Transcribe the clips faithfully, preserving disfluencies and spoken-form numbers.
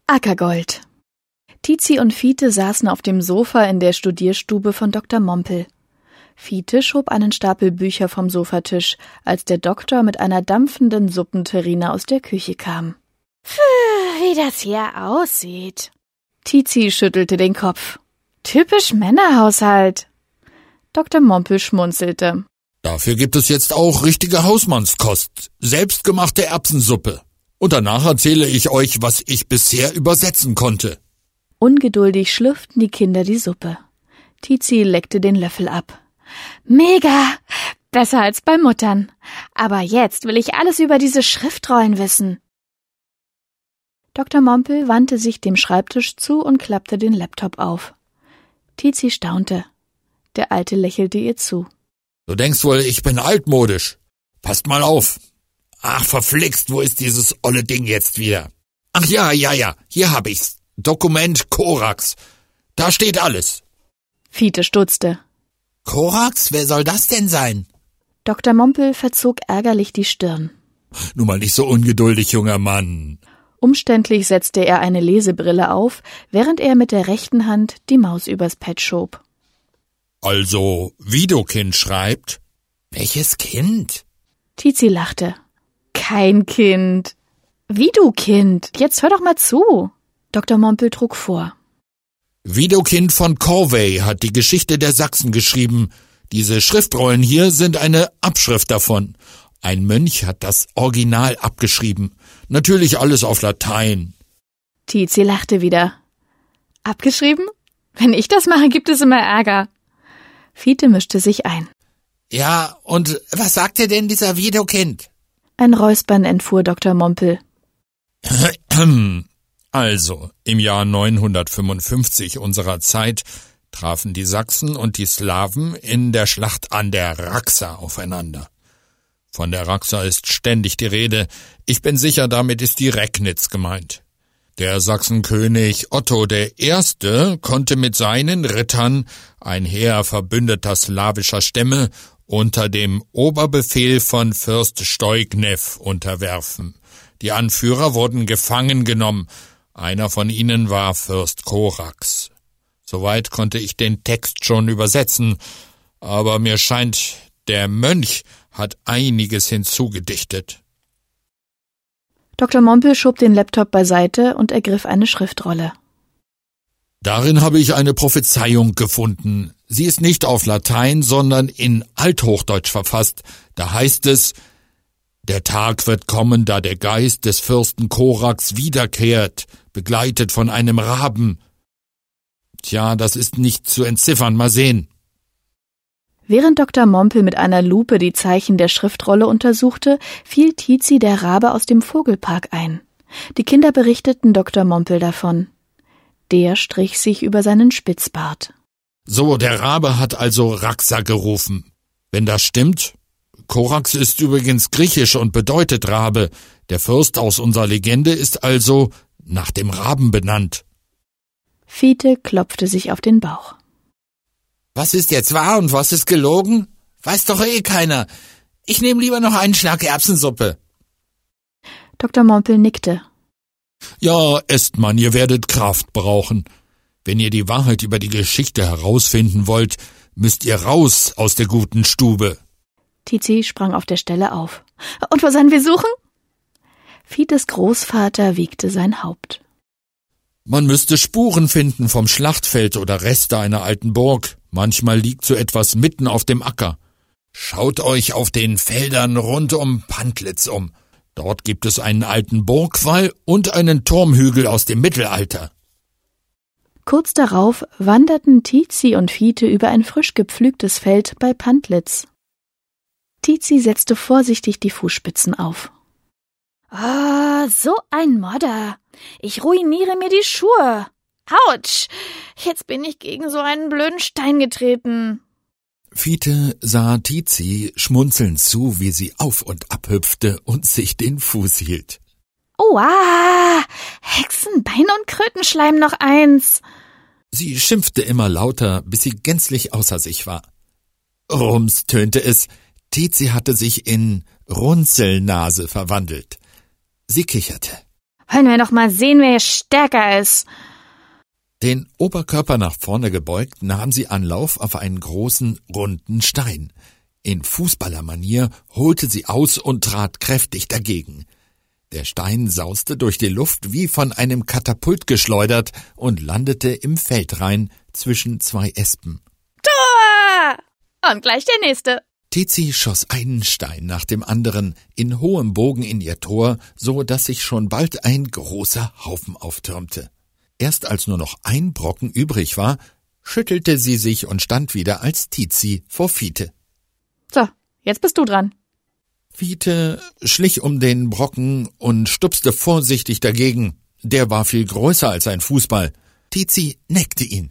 Ackergold. Tizi und Fiete saßen auf dem Sofa in der Studierstube von Doktor Mompel. Fiete schob einen Stapel Bücher vom Sofatisch, als der Doktor mit einer dampfenden Suppenterrine aus der Küche kam. Pff, wie das hier aussieht. Tizi schüttelte den Kopf. Typisch Männerhaushalt. Doktor Mompel schmunzelte. Dafür gibt es jetzt auch richtige Hausmannskost, selbstgemachte Erbsensuppe. Und danach erzähle ich euch, was ich bisher übersetzen konnte. Ungeduldig schlürften die Kinder die Suppe. Tizi leckte den Löffel ab. Mega! Besser als bei Muttern. Aber jetzt will ich alles über diese Schriftrollen wissen. Doktor Mompel wandte sich dem Schreibtisch zu und klappte den Laptop auf. Tizi staunte. Der Alte lächelte ihr zu. Du denkst wohl, ich bin altmodisch. Passt mal auf. Ach, verflixt, wo ist dieses olle Ding jetzt wieder? Ach ja, ja, ja, hier hab ich's. Dokument Korax. Da steht alles. Fiete stutzte. Korax? Wer soll das denn sein? Doktor Mompel verzog ärgerlich die Stirn. Nun mal nicht so ungeduldig, junger Mann. Umständlich setzte er eine Lesebrille auf, während er mit der rechten Hand die Maus übers Pad schob. Also, Widokind schreibt? Welches Kind? Tizi lachte. Kein Kind. Wie du Kind? Jetzt hör doch mal zu. Doktor Mompel trug vor. Widokind von Corvey hat die Geschichte der Sachsen geschrieben. Diese Schriftrollen hier sind eine Abschrift davon. Ein Mönch hat das Original abgeschrieben. Natürlich alles auf Latein. Tizi lachte wieder. Abgeschrieben? Wenn ich das mache, gibt es immer Ärger. Fiete mischte sich ein. Ja, und was sagte denn dieser Widokind? Ein Räuspern entfuhr Doktor Mompel. Also, im Jahr neunhundertfünfundfünfzig unserer Zeit trafen die Sachsen und die Slawen in der Schlacht an der Raxa aufeinander. Von der Raxa ist ständig die Rede. Ich bin sicher, damit ist die Recknitz gemeint. Der Sachsenkönig Otto der Erste konnte mit seinen Rittern ein Heer verbündeter slawischer Stämme unter dem Oberbefehl von Fürst Steugnew unterwerfen. Die Anführer wurden gefangen genommen. Einer von ihnen war Fürst Korax. Soweit konnte ich den Text schon übersetzen, aber mir scheint, der Mönch hat einiges hinzugedichtet. Doktor Mompel schob den Laptop beiseite und ergriff eine Schriftrolle. Darin habe ich eine Prophezeiung gefunden. Sie ist nicht auf Latein, sondern in Althochdeutsch verfasst. Da heißt es: Der Tag wird kommen, da der Geist des Fürsten Korax wiederkehrt, begleitet von einem Raben. Tja, das ist nicht zu entziffern, mal sehen. Während Doktor Mompel mit einer Lupe die Zeichen der Schriftrolle untersuchte, fiel Tizi der Rabe aus dem Vogelpark ein. Die Kinder berichteten Doktor Mompel davon. Der strich sich über seinen Spitzbart. So, der Rabe hat also Raxa gerufen. Wenn das stimmt, Korax ist übrigens griechisch und bedeutet Rabe. Der Fürst aus unserer Legende ist also nach dem Raben benannt. Fiete klopfte sich auf den Bauch. Was ist jetzt wahr und was ist gelogen? Weiß doch eh keiner. Ich nehme lieber noch einen Schlag Erbsensuppe. Doktor Mompel nickte. Ja, esst man, ihr werdet Kraft brauchen. Wenn ihr die Wahrheit über die Geschichte herausfinden wollt, müsst ihr raus aus der guten Stube. Tizi sprang auf der Stelle auf. Und wo sollen wir suchen? Fietes Großvater wiegte sein Haupt. Man müsste Spuren finden vom Schlachtfeld oder Reste einer alten Burg. Manchmal liegt so etwas mitten auf dem Acker. Schaut euch auf den Feldern rund um Pantlitz um. Dort gibt es einen alten Burgwall und einen Turmhügel aus dem Mittelalter. Kurz darauf wanderten Tizi und Fiete über ein frisch gepflügtes Feld bei Pantlitz. Tizi setzte vorsichtig die Fußspitzen auf. Ah, oh, so ein Modder. Ich ruiniere mir die Schuhe. Autsch! Jetzt bin ich gegen so einen blöden Stein getreten. Fiete sah Tizi schmunzelnd zu, wie sie auf und ab hüpfte und sich den Fuß hielt. Oha! Hexenbein und Krötenschleim noch eins. Sie schimpfte immer lauter, bis sie gänzlich außer sich war. Rums tönte es. Tizi hatte sich in Runzelnase verwandelt. Sie kicherte. Wollen wir doch mal sehen, wer hier stärker ist. Den Oberkörper nach vorne gebeugt, nahm sie Anlauf auf einen großen, runden Stein. In Fußballermanier holte sie aus und trat kräftig dagegen. Der Stein sauste durch die Luft wie von einem Katapult geschleudert und landete im Feldrain zwischen zwei Espen. Tor! Und gleich der nächste. Tizi schoss einen Stein nach dem anderen in hohem Bogen in ihr Tor, so dass sich schon bald ein großer Haufen auftürmte. Erst als nur noch ein Brocken übrig war, schüttelte sie sich und stand wieder als Tizi vor Fiete. So, jetzt bist du dran. Fiete schlich um den Brocken und stupste vorsichtig dagegen. Der war viel größer als ein Fußball. Tizi neckte ihn.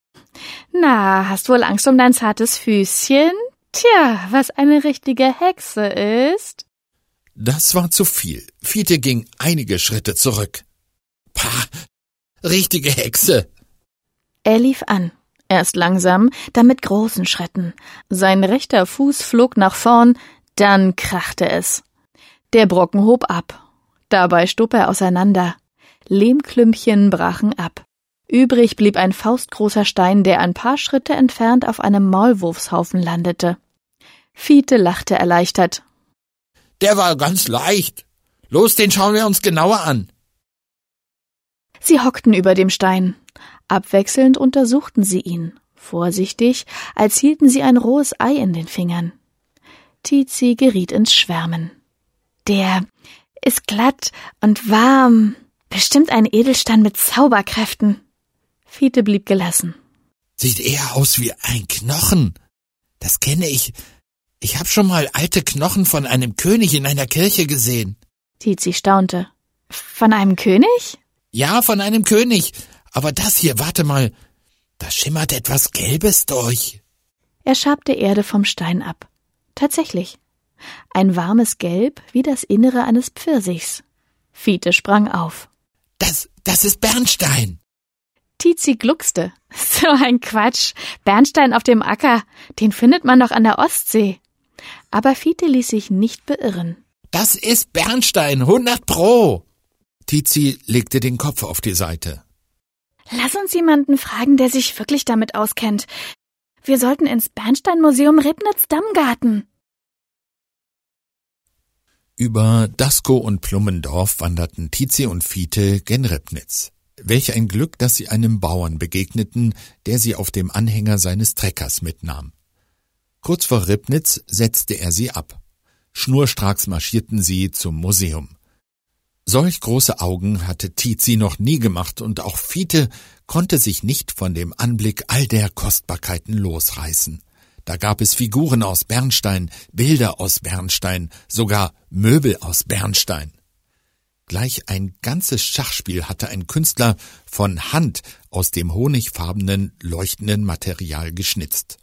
Na, hast wohl Angst um dein zartes Füßchen? Tja, was eine richtige Hexe ist. Das war zu viel. Fiete ging einige Schritte zurück. Pah, richtige Hexe. Er lief an. Erst langsam, dann mit großen Schritten. Sein rechter Fuß flog nach vorn, dann krachte es. Der Brocken hob ab. Dabei stob er auseinander. Lehmklümpchen brachen ab. Übrig blieb ein faustgroßer Stein, der ein paar Schritte entfernt auf einem Maulwurfshaufen landete. Fiete lachte erleichtert. Der war ganz leicht. Los, den schauen wir uns genauer an. Sie hockten über dem Stein. Abwechselnd untersuchten sie ihn, vorsichtig, als hielten sie ein rohes Ei in den Fingern. Tizi geriet ins Schwärmen. Der ist glatt und warm, bestimmt ein Edelstein mit Zauberkräften. Fiete blieb gelassen. Sieht eher aus wie ein Knochen. Das kenne ich. Ich habe schon mal alte Knochen von einem König in einer Kirche gesehen. Tizi staunte. Von einem König? Ja, von einem König. Aber das hier, warte mal, da schimmert etwas Gelbes durch. Er schabte Erde vom Stein ab. Tatsächlich. Ein warmes Gelb wie das Innere eines Pfirsichs. Fiete sprang auf. Das, das ist Bernstein. Tizi gluckste. So ein Quatsch. Bernstein auf dem Acker, den findet man doch an der Ostsee. Aber Fiete ließ sich nicht beirren. Das ist Bernstein, hundert Pro. Tizi legte den Kopf auf die Seite. Lass uns jemanden fragen, der sich wirklich damit auskennt. Wir sollten ins Bernsteinmuseum Ribnitz-Dammgarten. Über Daskow und Plummendorf wanderten Tizi und Fiete gen Ribnitz. Welch ein Glück, dass sie einem Bauern begegneten, der sie auf dem Anhänger seines Treckers mitnahm. Kurz vor Ribnitz setzte er sie ab. Schnurstracks marschierten sie zum Museum. Solch große Augen hatte Tizi noch nie gemacht, und auch Fiete konnte sich nicht von dem Anblick all der Kostbarkeiten losreißen. Da gab es Figuren aus Bernstein, Bilder aus Bernstein, sogar Möbel aus Bernstein. Gleich ein ganzes Schachspiel hatte ein Künstler von Hand aus dem honigfarbenen, leuchtenden Material geschnitzt.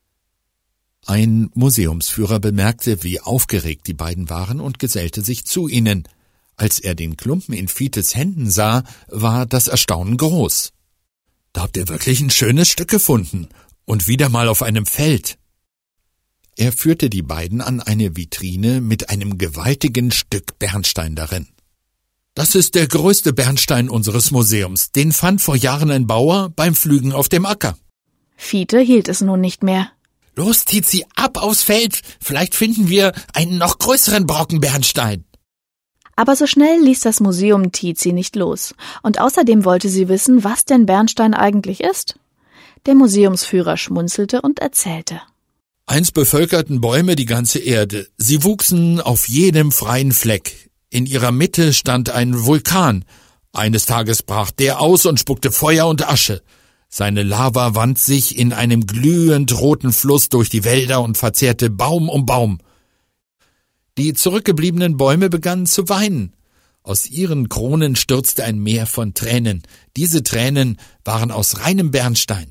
Ein Museumsführer bemerkte, wie aufgeregt die beiden waren, und gesellte sich zu ihnen. Als er den Klumpen in Fietes Händen sah, war das Erstaunen groß. »Da habt ihr wirklich ein schönes Stück gefunden, und wieder mal auf einem Feld.« Er führte die beiden an eine Vitrine mit einem gewaltigen Stück Bernstein darin. »Das ist der größte Bernstein unseres Museums. Den fand vor Jahren ein Bauer beim Pflügen auf dem Acker.« Fiete hielt es nun nicht mehr. »Los, Tizi, ab aufs Feld. Vielleicht finden wir einen noch größeren Brocken Bernstein.« Aber so schnell ließ das Museum Tizi nicht los. Und außerdem wollte sie wissen, was denn Bernstein eigentlich ist. Der Museumsführer schmunzelte und erzählte. »Einst bevölkerten Bäume die ganze Erde. Sie wuchsen auf jedem freien Fleck. In ihrer Mitte stand ein Vulkan. Eines Tages brach der aus und spuckte Feuer und Asche. Seine Lava wand sich in einem glühend roten Fluss durch die Wälder und verzehrte Baum um Baum. Die zurückgebliebenen Bäume begannen zu weinen. Aus ihren Kronen stürzte ein Meer von Tränen. Diese Tränen waren aus reinem Bernstein.«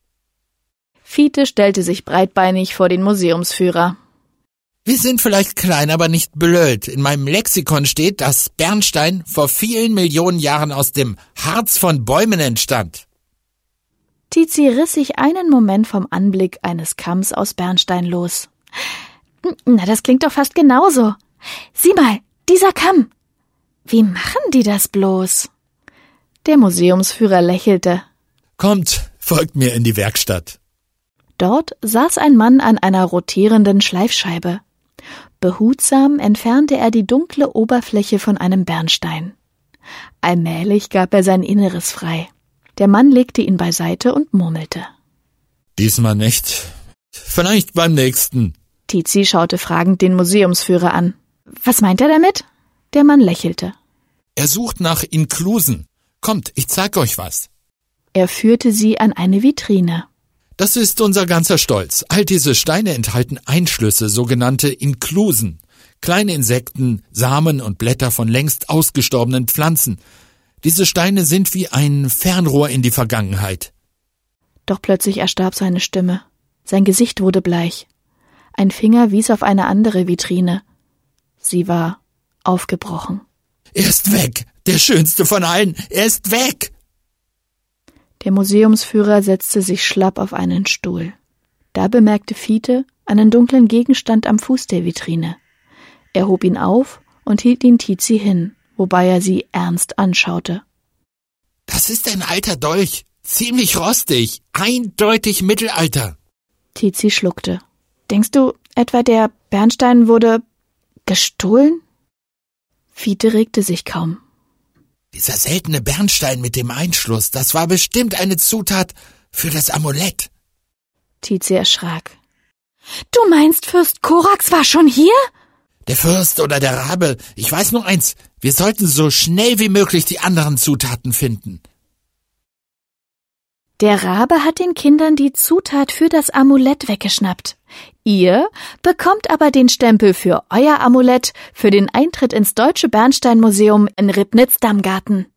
Fiete stellte sich breitbeinig vor den Museumsführer. »Wir sind vielleicht klein, aber nicht blöd. In meinem Lexikon steht, dass Bernstein vor vielen Millionen Jahren aus dem Harz von Bäumen entstand.« Tizi riss sich einen Moment vom Anblick eines Kamms aus Bernstein los. »Na, das klingt doch fast genauso. Sieh mal, dieser Kamm!« Wie machen die das bloß? Der Museumsführer lächelte. Kommt, folgt mir in die Werkstatt. Dort saß ein Mann an einer rotierenden Schleifscheibe. Behutsam entfernte er die dunkle Oberfläche von einem Bernstein. Allmählich gab er sein Inneres frei. Der Mann legte ihn beiseite und murmelte. Diesmal nicht. Vielleicht beim nächsten. Tizi schaute fragend den Museumsführer an. Was meint er damit? Der Mann lächelte. Er sucht nach Inklusen. Kommt, ich zeig euch was. Er führte sie an eine Vitrine. Das ist unser ganzer Stolz. All diese Steine enthalten Einschlüsse, sogenannte Inklusen. Kleine Insekten, Samen und Blätter von längst ausgestorbenen Pflanzen. Diese Steine sind wie ein Fernrohr in die Vergangenheit. Doch plötzlich erstarb seine Stimme. Sein Gesicht wurde bleich. Ein Finger wies auf eine andere Vitrine. Sie war aufgebrochen. Er ist weg! Der schönste von allen! Er ist weg! Der Museumsführer setzte sich schlapp auf einen Stuhl. Da bemerkte Fiete einen dunklen Gegenstand am Fuß der Vitrine. Er hob ihn auf und hielt ihn Tizi hin, wobei er sie ernst anschaute. Das ist ein alter Dolch, ziemlich rostig, eindeutig Mittelalter. Tizi schluckte. Denkst du, etwa der Bernstein wurde gestohlen? Fiete regte sich kaum. Dieser seltene Bernstein mit dem Einschluss, das war bestimmt eine Zutat für das Amulett. Tizi erschrak. Du meinst, Fürst Korax war schon hier? Der Fürst oder der Rabe, ich weiß nur eins, wir sollten so schnell wie möglich die anderen Zutaten finden. Der Rabe hat den Kindern die Zutat für das Amulett weggeschnappt. Ihr bekommt aber den Stempel für euer Amulett für den Eintritt ins Deutsche Bernsteinmuseum in Ribnitz-Damgarten.